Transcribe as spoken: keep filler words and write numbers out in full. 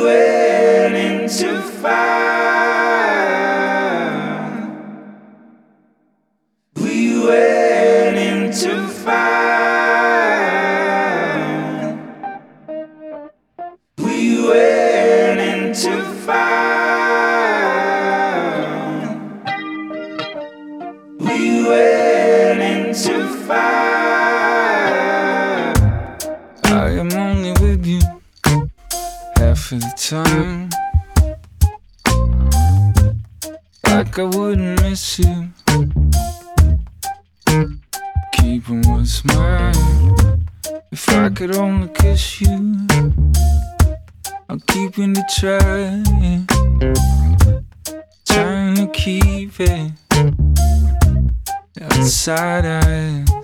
went into fire. We went into fire. We went into fire. We went into fire. I am only with you half of the time. Like I wouldn't miss you, keeping what's mine. If I could only kiss you, I'm keeping it trying, trying to keep it outside. I